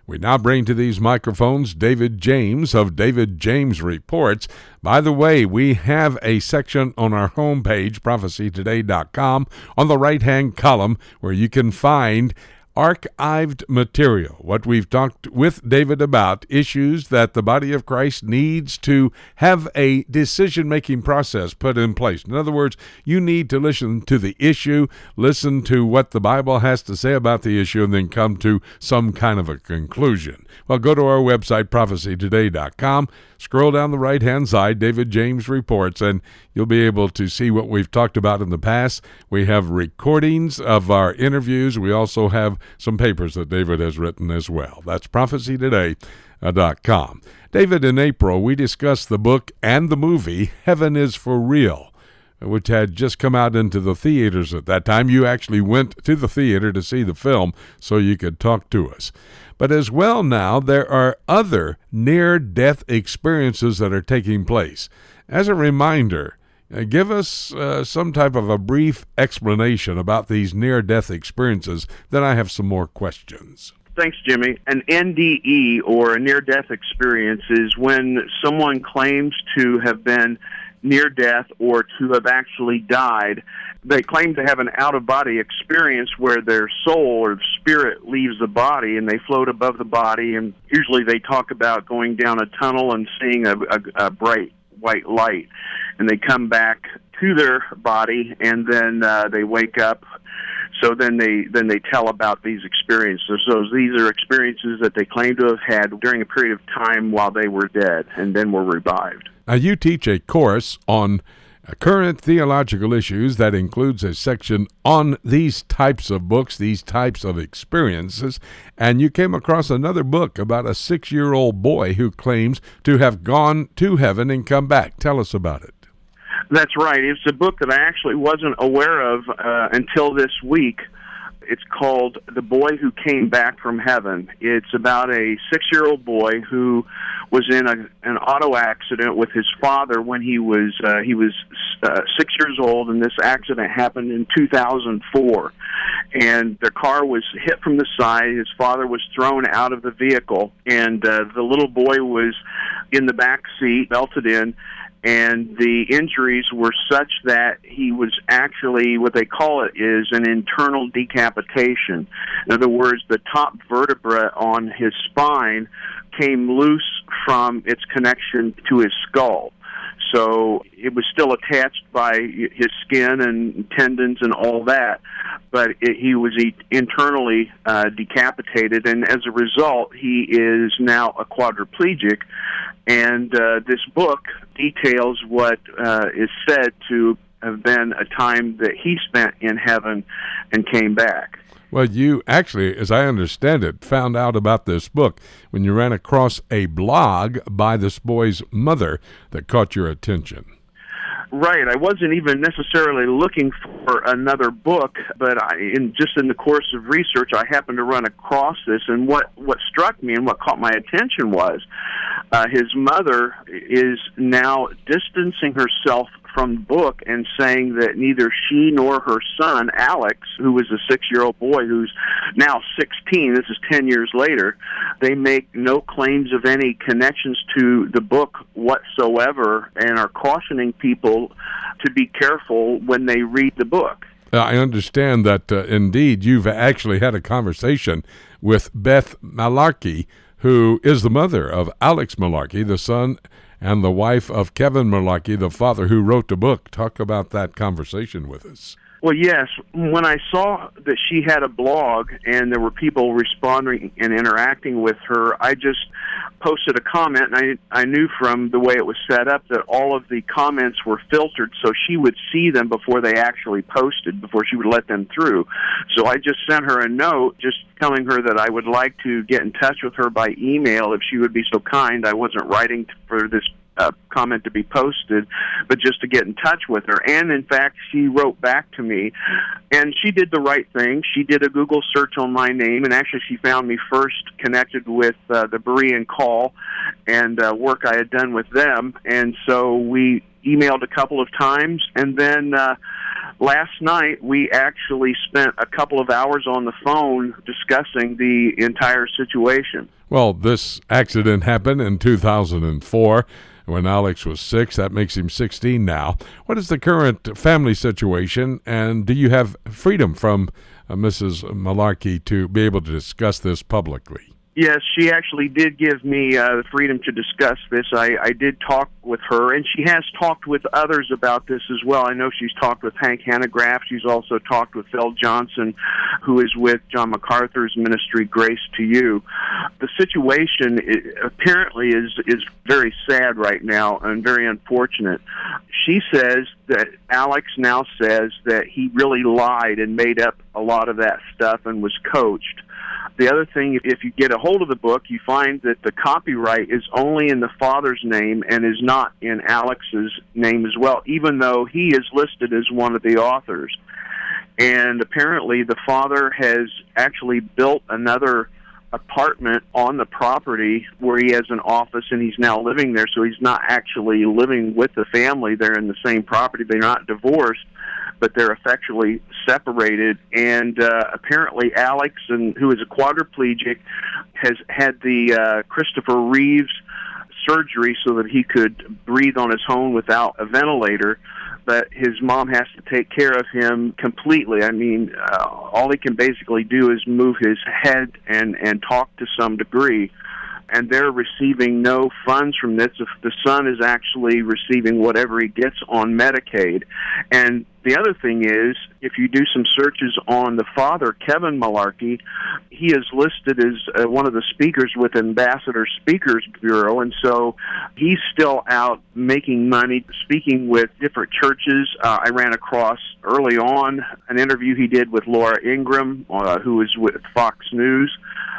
We now bring to these microphones David James of David James Reports. By the way, we have a section on our homepage, prophecytoday.com, on the right-hand column where you can find archived material, what we've talked with David about, issues that the body of Christ needs to have a decision-making process put in place. In other words, you need to listen to the issue, listen to what the Bible has to say about the issue, and then come to some kind of a conclusion. Well, go to our website, prophecytoday.com, scroll down the right-hand side, David James Reports, and you'll be able to see what we've talked about in the past. We have recordings of our interviews. We also have some papers that David has written as well. That's prophecytoday.com. David, in April, we discussed the book and the movie Heaven is for Real, which had just come out into the theaters at that time. You actually went to the theater to see the film so you could talk to us. But as well now, there are other near-death experiences that are taking place. As a reminder, give us some type of a brief explanation about these near-death experiences. Then I have some more questions. Thanks, Jimmy. An NDE, or a near-death experience, is when someone claims to have been near death or to have actually died. They claim to have an out-of-body experience where their soul or spirit leaves the body and they float above the body, and usually they talk about going down a tunnel and seeing a bright white light, and they come back to their body and then they wake up. So then they tell about these experiences. So these are experiences that they claim to have had during a period of time while they were dead and then were revived. Now, you teach a course on current theological issues that includes a section on these types of books, these types of experiences, and you came across another book about a 6-year-old boy who claims to have gone to heaven and come back. Tell us about it. That's right. It's a book that I actually wasn't aware of until this week. It's called The Boy Who Came Back from Heaven. It's about a 6-year-old boy who was in an auto accident with his father when he was 6 years old, and this accident happened in 2004. And the car was hit from the side. His father was thrown out of the vehicle, and the little boy was in the back seat, belted in, and the injuries were such that he was actually, what they call it is an internal decapitation. In other words, the top vertebra on his spine came loose from its connection to his skull. So it was still attached by his skin and tendons and all that, but he was internally decapitated, and as a result, he is now a quadriplegic. And this book details what is said to have been a time that he spent in heaven and came back. Well, you actually, as I understand it, found out about this book when you ran across a blog by this boy's mother that caught your attention. Right. I wasn't even necessarily looking for another book, but in the course of research, I happened to run across this, and what struck me and what caught my attention was his mother is now distancing herself from the book and saying that neither she nor her son, Alex, who was a 6-year-old boy who's now 16, this is 10 years later, they make no claims of any connections to the book whatsoever and are cautioning people to be careful when they read the book. I understand that, indeed, you've actually had a conversation with Beth Malarkey, who is the mother of Alex Malarkey, the son and the wife of Kevin Malarkey, the father who wrote the book. Talk about that conversation with us. Well, yes. When I saw that she had a blog and there were people responding and interacting with her, I just posted a comment, and I knew from the way it was set up that all of the comments were filtered so she would see them before they actually posted, before she would let them through. So I just sent her a note just telling her that I would like to get in touch with her by email if she would be so kind. I wasn't writing for this a comment to be posted, but just to get in touch with her. And in fact, she wrote back to me, and she did the right thing. She did a Google search on my name, and actually she found me first connected with the Berean Call and work I had done with them. And so we emailed a couple of times, and then last night we actually spent a couple of hours on the phone discussing the entire situation. Well, this accident happened in 2004 when Alex was 6. That makes him 16 now. What is the current family situation, and do you have freedom from Mrs. Malarkey to be able to discuss this publicly? Yes, she actually did give me the freedom to discuss this. I did talk with her, and she has talked with others about this as well. I know she's talked with Hank Hanegraaff. She's also talked with Phil Johnson, who is with John MacArthur's ministry, Grace to You. The situation apparently is very sad right now and very unfortunate. She says that Alex now says that he really lied and made up a lot of that stuff and was coached. The other thing, if you get a hold of the book, you find that the copyright is only in the father's name and is not in Alex's name as well, even though he is listed as one of the authors. And apparently the father has actually built another apartment on the property where he has an office, and he's now living there, so he's not actually living with the family. They're in the same property. They're not divorced, but they're effectually separated. And apparently Alex, who is a quadriplegic, has had the Christopher Reeves surgery so that he could breathe on his own without a ventilator, but his mom has to take care of him completely. I mean, all he can basically do is move his head and talk to some degree. And they're receiving no funds from this. The son is actually receiving whatever he gets on Medicaid. And the other thing is, if you do some searches on the father, Kevin Malarkey, he is listed as one of the speakers with Ambassador Speakers Bureau, and so he's still out making money, speaking with different churches. I ran across early on an interview he did with Laura Ingraham, who is with Fox News.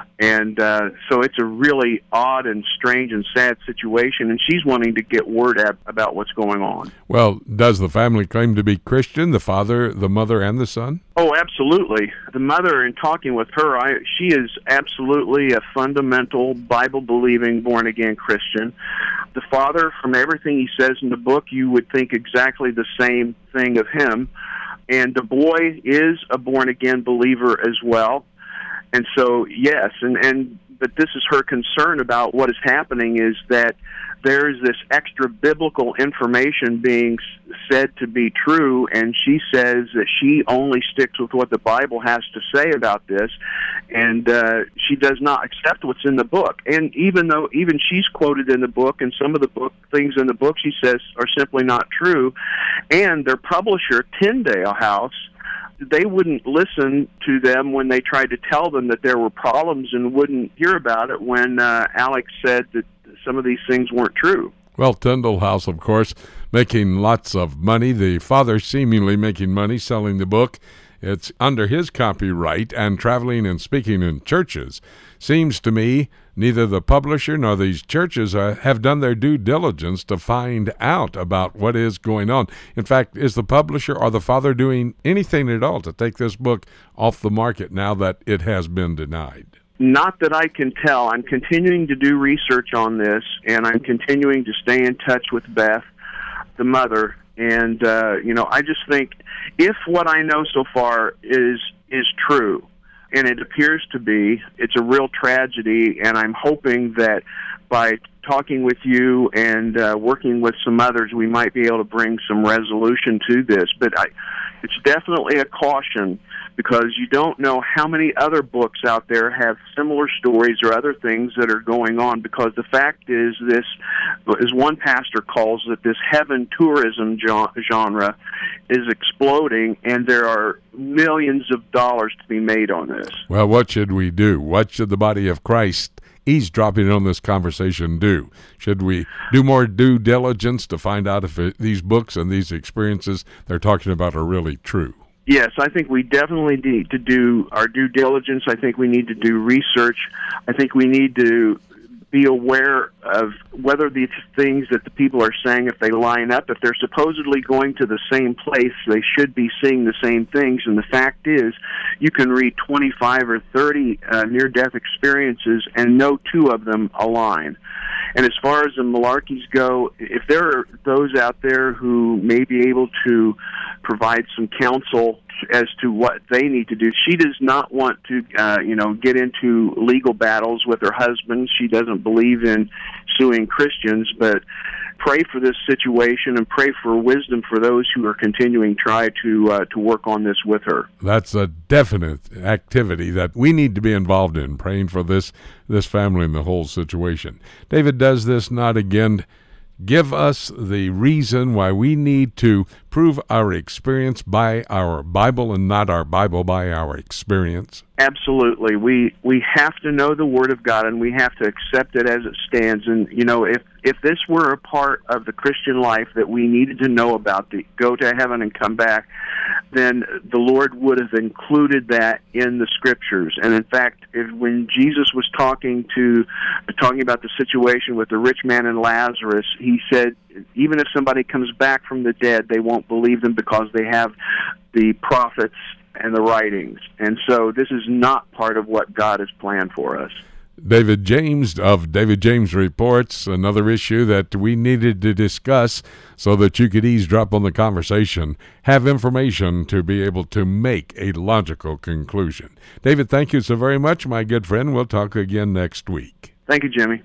And so it's a really odd and strange and sad situation, and she's wanting to get word about what's going on. Well, does the family claim to be Christian, the father, the mother, and the son? Oh, absolutely. The mother, in talking with her, she is absolutely a fundamental, Bible-believing, born-again Christian. The father, from everything he says in the book, you would think exactly the same thing of him. And the boy is a born-again believer as well. And so, yes, but this is her concern about what is happening, is that there is this extra biblical information being said to be true, and she says that she only sticks with what the Bible has to say about this, and she does not accept what's in the book. And even she's quoted in the book, and some of the things in the book she says are simply not true, and their publisher, Tyndale House, they wouldn't listen to them when they tried to tell them that there were problems, and wouldn't hear about it when Alex said that some of these things weren't true. Well, Tyndale House, of course, making lots of money. The father seemingly making money selling the book. It's under his copyright and traveling and speaking in churches. Seems to me neither the publisher nor these churches have done their due diligence to find out about what is going on. In fact, is the publisher or the father doing anything at all to take this book off the market now that it has been denied? Not that I can tell. I'm continuing to do research on this, and I'm continuing to stay in touch with Beth, the mother. And, I just think if what I know so far is true, and it appears to be, it's a real tragedy, and I'm hoping that by talking with you and working with some others, we might be able to bring some resolution to this. But it's definitely a caution, because you don't know how many other books out there have similar stories or other things that are going on, because the fact is this, as one pastor calls it, this heaven tourism genre is exploding, and there are millions of dollars to be made on this. Well, what should we do? What should the body of Christ eavesdropping on this conversation do? Should we do more due diligence to find out if these books and these experiences they're talking about are really true? Yes, I think we definitely need to do our due diligence. I think we need to do research. I think we need to be aware of whether these things that the people are saying, if they line up. If they're supposedly going to the same place, they should be seeing the same things. And the fact is, you can read 25 or 30 near-death experiences and no two of them align. And as far as the malarkeys go, if there are those out there who may be able to provide some counsel as to what they need to do. She does not want to, get into legal battles with her husband. She doesn't believe in suing Christians, but pray for this situation and pray for wisdom for those who are continuing to try to work on this with her. That's a definite activity that we need to be involved in, praying for this family and the whole situation. David does this not again. Give us the reason why we need to prove our experience by our Bible and not our Bible by our experience. Absolutely. We have to know the Word of God, and we have to accept it as it stands. And, if this were a part of the Christian life that we needed to know about, to go to heaven and come back, then the Lord would have included that in the Scriptures. And in fact, when Jesus was talking about the situation with the rich man and Lazarus, he said, even if somebody comes back from the dead, they won't believe them because they have the prophets and the writings. And so this is not part of what God has planned for us. David James of David James Reports, another issue that we needed to discuss so that you could eavesdrop on the conversation, have information to be able to make a logical conclusion. David, thank you so very much, my good friend. We'll talk again next week. Thank you, Jimmy.